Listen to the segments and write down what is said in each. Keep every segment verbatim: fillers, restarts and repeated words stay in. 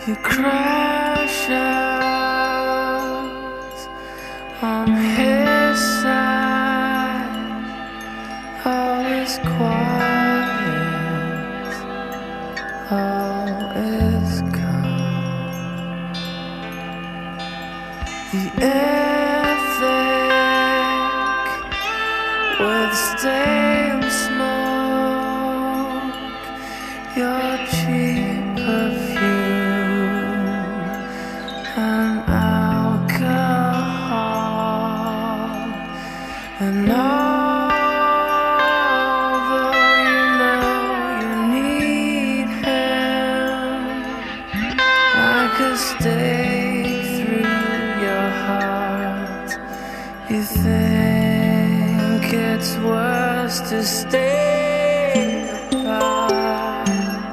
You crash out on his side. All is quiet, all is calm. The air thick with stale smoke, your cheap perfume and alcohol. And although you know you need him, like a stake through your heart, you think it's worse to stay apart.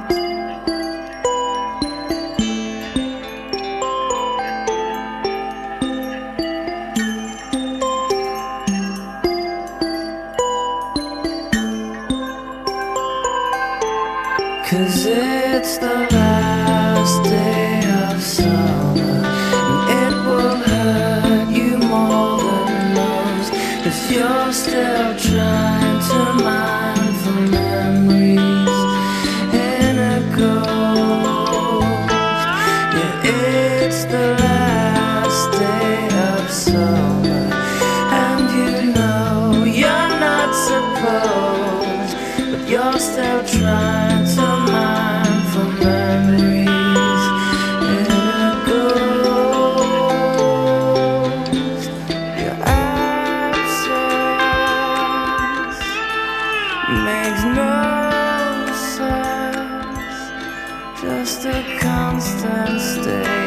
'Cause it's the last day of summer, and it will hurt you more than most if you're still trying to mine for memories in a ghost. Yeah, it's the last day of summer, and you know you're not supposed, but you're still trying to mine for memories in a ghost. Your absence makes no sense, just a constant state